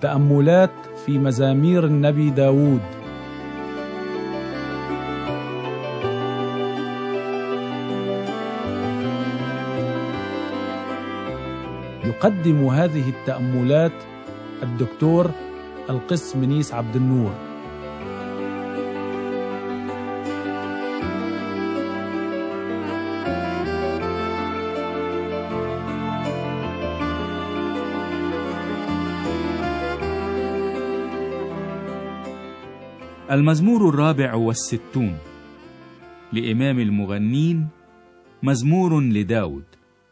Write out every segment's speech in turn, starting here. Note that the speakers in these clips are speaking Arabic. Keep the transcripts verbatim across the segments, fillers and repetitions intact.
تأملات في مزامير النبي داود. يقدم هذه التأملات الدكتور القس منيس عبد النور. المزمور الرابع والستون لإمام المغنين، مزمور لداود.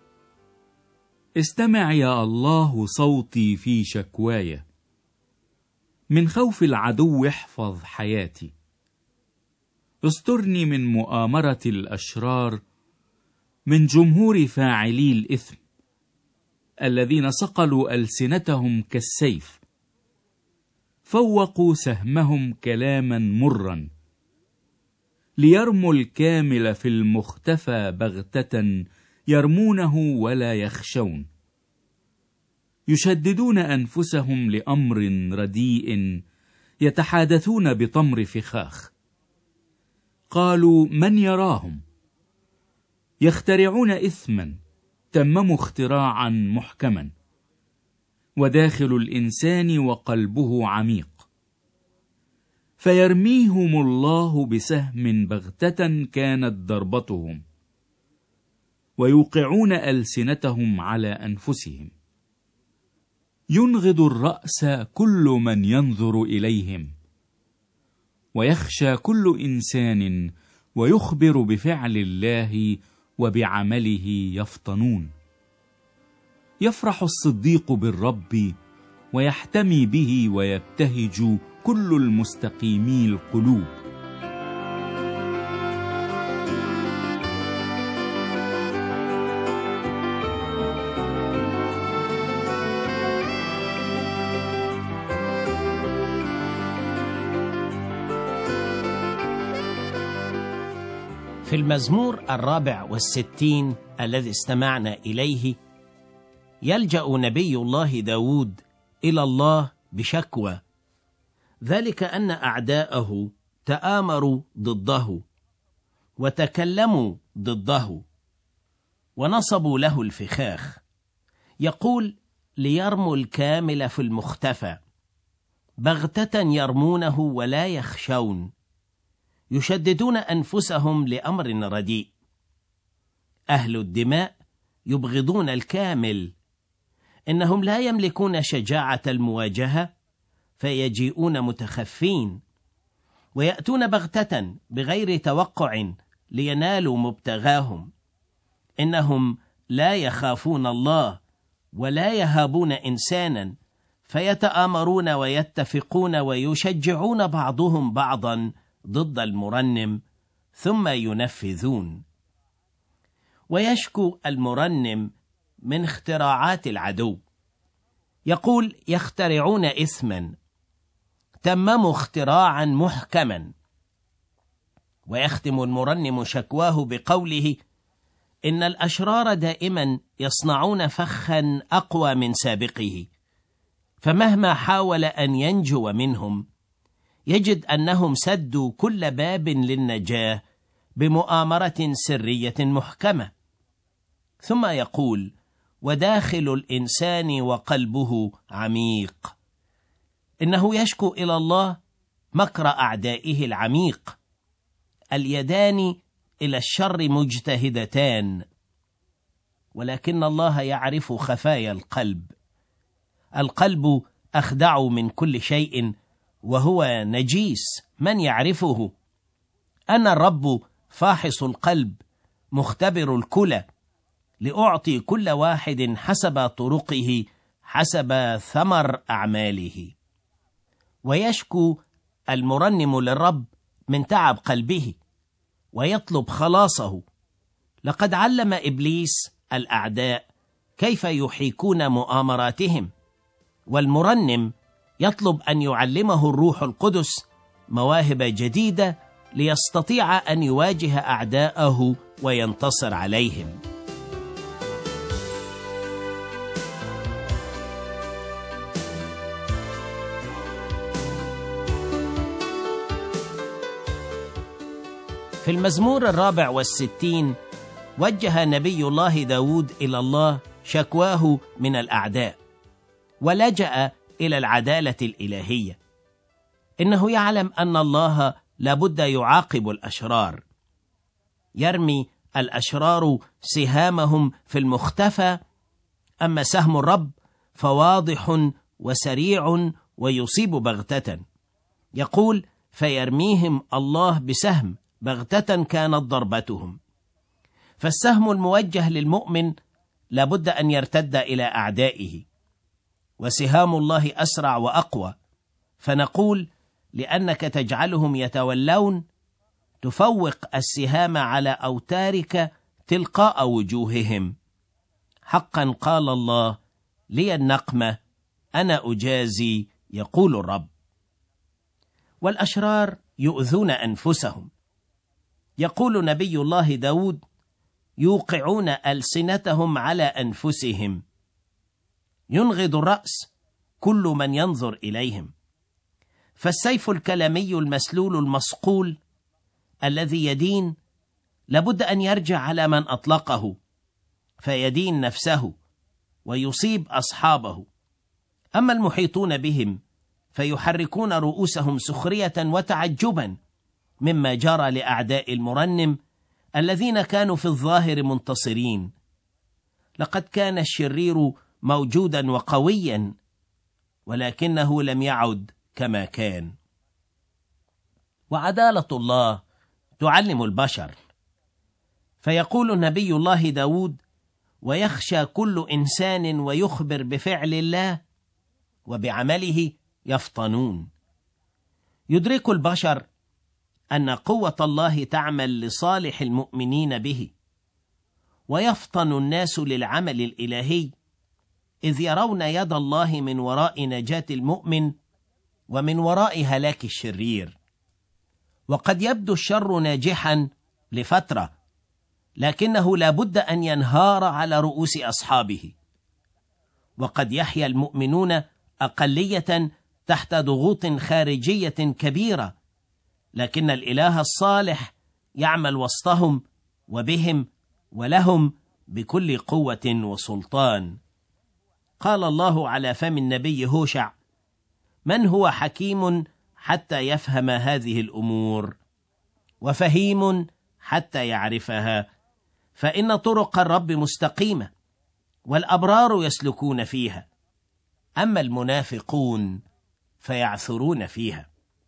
استمع يا الله صوتي في شكواي، من خوف العدو احفظ حياتي. استرني من مؤامرة الأشرار، من جمهور فاعلي الإثم، الذين صقلوا ألسنتهم كالسيف، فوقوا سهمهم كلاما مرا، ليرموا الكامل في المختفى بغتة، يرمونه ولا يخشون. يشددون أنفسهم لأمر رديء، يتحادثون بطمر فخاخ. قالوا من يراهم؟ يخترعون إثما، تمموا اختراعا محكما. وداخل الإنسان وقلبه عميق، فيرميهم الله بسهم بغتة كانت ضربتهم، ويوقعون ألسنتهم على أنفسهم. ينغض الرأس كل من ينظر إليهم، ويخشى كل إنسان، ويخبر بفعل الله وبعمله يفطنون. يفرح الصديق بالرب، ويحتمي به ويبتهج كل المستقيمي القلوب. في المزمور الرابع والستين الذي استمعنا إليه، يلجأ نبي الله داود إلى الله بشكوى، ذلك أن أعداءه تآمروا ضده، وتكلموا ضده، ونصبوا له الفخاخ. يقول ليرموا الكامل في المختفى، بغتة يرمونه ولا يخشون. يشددون أنفسهم لأمر رديء. أهل الدماء يبغضون الكامل، إنهم لا يملكون شجاعة المواجهة، فيجيئون متخفين، ويأتون بغتة بغير توقع لينالوا مبتغاهم. إنهم لا يخافون الله ولا يهابون إنسانا، فيتآمرون ويتفقون ويشجعون بعضهم بعضا ضد المرنم، ثم ينفذون. ويشكو المرنم من اختراعات العدو. يقول يخترعون إثما، تمموا اختراعا محكما. ويختم المرنم شكواه بقوله إن الأشرار دائما يصنعون فخا أقوى من سابقه، فمهما حاول أن ينجو منهم يجد أنهم سدوا كل باب للنجاة بمؤامرة سرية محكمة. ثم يقول وداخل الإنسان وقلبه عميق، إنه يشكو إلى الله مكر أعدائه العميق. اليدان إلى الشر مجتهدتان، ولكن الله يعرف خفايا القلب. القلب أخدع من كل شيء، وهو نجيس، من يعرفه؟ أنا الرب فاحص القلب مختبر الكلى، لأعطي كل واحد حسب طرقه حسب ثمر أعماله. ويشكو المرنم للرب من تعب قلبه، ويطلب خلاصه. لقد علم إبليس الأعداء كيف يحيكون مؤامراتهم، والمرنم يطلب أن يعلمه الروح القدس مواهب جديدة ليستطيع أن يواجه أعداءه وينتصر عليهم. في المزمور الرابع والستين وجه نبي الله داود إلى الله شكواه من الأعداء، ولجأ إلى العدالة الإلهية. إنه يعلم أن الله لابد يعاقب الأشرار، يرمي الأشرار سهامهم في المختفى، أما سهم الرب فواضح وسريع ويصيب بغتة. يقول: فيرميهم الله بسهم بغتة كانت ضربتهم. فالسهم الموجه للمؤمن لابد أن يرتد إلى أعدائه، وسهام الله أسرع وأقوى، فنقول: لأنك تجعلهم يتولون تفوق السهام على أوتارك تلقاء وجوههم. حقا قال الله: لي النقمة أنا أجازي، يقول الرب. والأشرار يؤذون أنفسهم. يقول نبي الله داود: يوقعون ألسنتهم على أنفسهم، ينغض الرأس كل من ينظر إليهم. فالسيف الكلامي المسلول المصقول الذي يدين لابد أن يرجع على من أطلقه، فيدين نفسه ويصيب أصحابه. أما المحيطون بهم فيحركون رؤوسهم سخرية وتعجبا مما جرى لأعداء المرنم الذين كانوا في الظاهر منتصرين. لقد كان الشرير موجودا وقويا، ولكنه لم يعد كما كان. وعدالة الله تعلم البشر. فيقول نبي الله داود: ويخشى كل إنسان ويخبر بفعل الله وبعمله يفطنون. يدرك البشر أن قوة الله تعمل لصالح المؤمنين به، ويفطن الناس للعمل الإلهي إذ يرون يد الله من وراء نجاة المؤمن ومن وراء هلاك الشرير. وقد يبدو الشر ناجحا لفترة، لكنه لا بد أن ينهار على رؤوس أصحابه. وقد يحيا المؤمنون أقلية تحت ضغوط خارجية كبيرة، لكن الإله الصالح يعمل وسطهم وبهم ولهم بكل قوة وسلطان. قال الله على فم النبي هوشع: من هو حكيم حتى يفهم هذه الأمور، وفهيم حتى يعرفها؟ فإن طرق الرب مستقيمة، والأبرار يسلكون فيها، أما المنافقون فيعثرون فيها.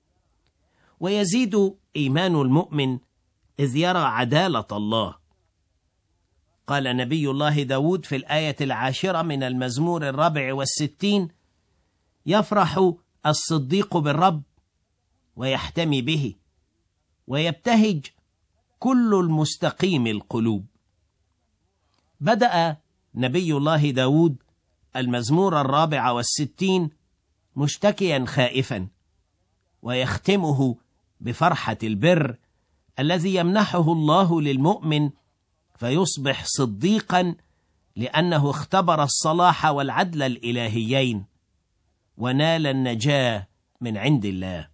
ويزيد إيمان المؤمن إذ يرى عدالة الله. قال نبي الله داود في الآية العاشرة من المزمور الرابع والستين: يفرح الصديق بالرب ويحتمي به، ويبتهج كل المستقيم القلوب. بدأ نبي الله داود المزمور الرابع والستين مشتكيا خائفا، ويختمه بفرحة البر الذي يمنحه الله للمؤمن فيصبح صديقا، لأنه اختبر الصلاح والعدل الإلهيين ونال النجاة من عند الله.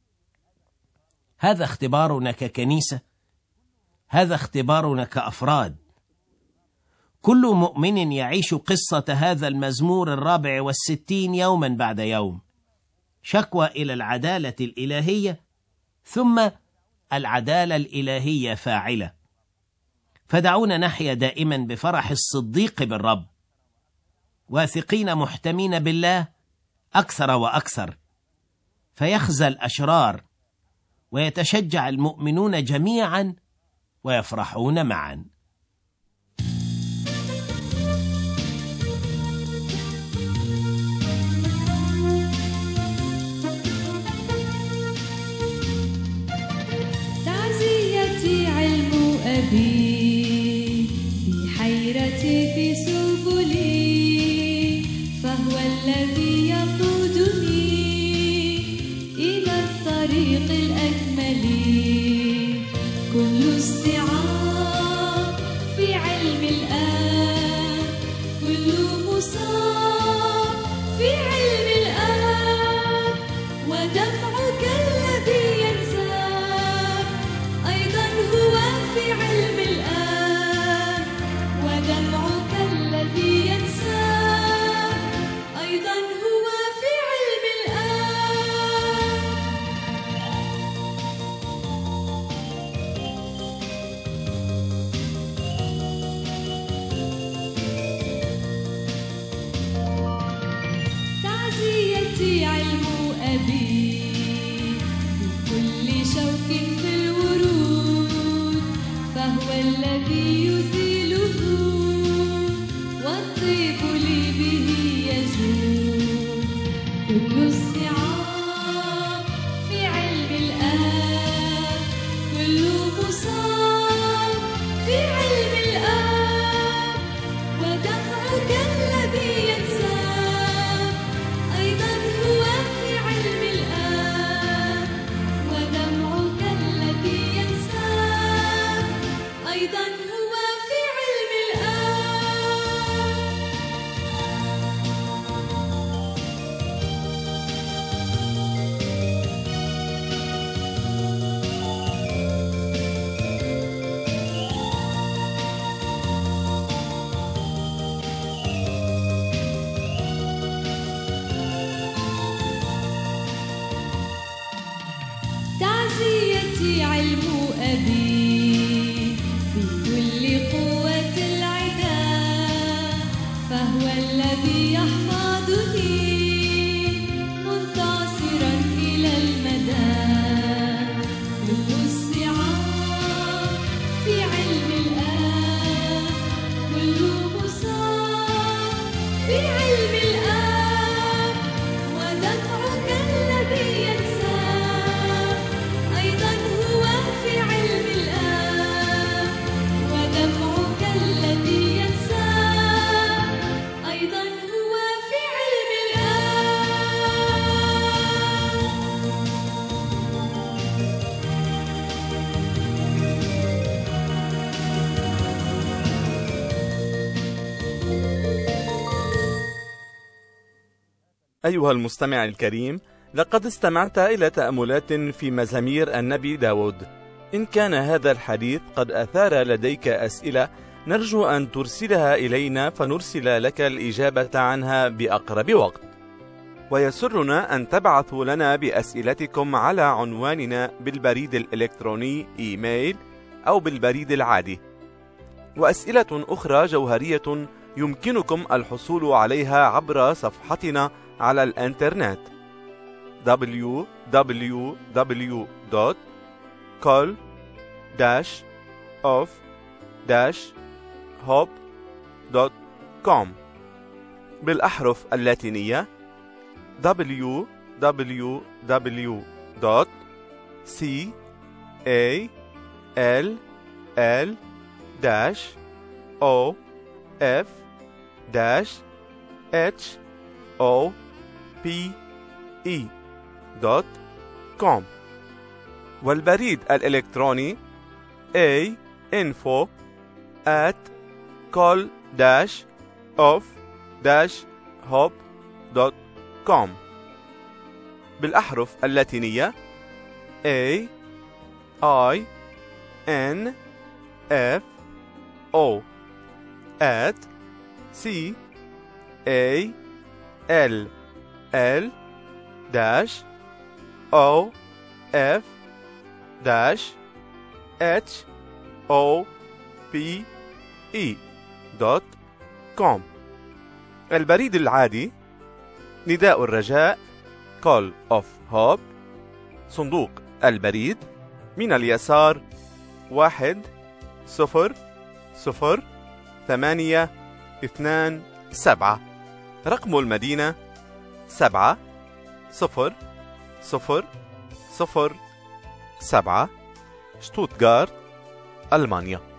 هذا اختبارنا ككنيسة، هذا اختبارنا كأفراد. كل مؤمن يعيش قصة هذا المزمور الرابع والستين يوما بعد يوم، شكوى إلى العدالة الإلهية، ثم العدالة الإلهية فاعلة. فدعونا نحيا دائما بفرح الصديق بالرب، واثقين محتمين بالله أكثر وأكثر، فيخزى الأشرار ويتشجع المؤمنون جميعا ويفرحون معا. تعزيتي علم أبي بحيرتي في سبلي، فهو الذي يقودني إلى الطريق الأكمل. كل الصعاب الذي يزيله والطيب لي به يزول. كل الصعاب في علم الآب، كل مصاب في علم الآب، ودمعك الذي ينساب أيضا هو في علم الآب، ودمعك الذي ينساب أيضا هو في علم الآب. تعزيتي علم أبي بكل قوة العدا، فهو الذي يحفظني منتصرا إلى المدى. كل الصعاب في علم الآب، كل مصاب في علم الآب، ودمعك الذي ينساب أيضا هو في علم الآب، ودمعك الذي ينساب أيضا هو في علم الآب. أيها المستمع الكريم، لقد استمعت إلى تأملات في مزامير النبي داود. إن كان هذا الحديث قد أثار لديك أسئلة، نرجو أن ترسلها إلينا فنرسل لك الإجابة عنها بأقرب وقت. ويسرنا أن تبعثوا لنا بأسئلتكم على عنواننا بالبريد الإلكتروني إيميل أو بالبريد العادي. وأسئلة أخرى جوهرية يمكنكم الحصول عليها عبر صفحتنا على الإنترنت دبليو دبليو دبليو دوت كول داش اوف داش هوب دوت كوم بالأحرف اللاتينية دبليو دبليو دبليو دوت سي إيه إل إل داش أو إف داش إتش أو بي إي دوت كوم، والبريد الإلكتروني a info at call dash of dash hop دوت كوم بالأحرف اللاتينية A I N F O at C A L L dash O F dash H O P E دوت كوم. البريد العادي نداء الرجاء Call of Hope، صندوق البريد من اليسار واحد صفر صفر ثمانية اثنان سبعة، رقم المدينة سبعة صفر صفر صفر سبعة، شتوتغارت، ألمانيا.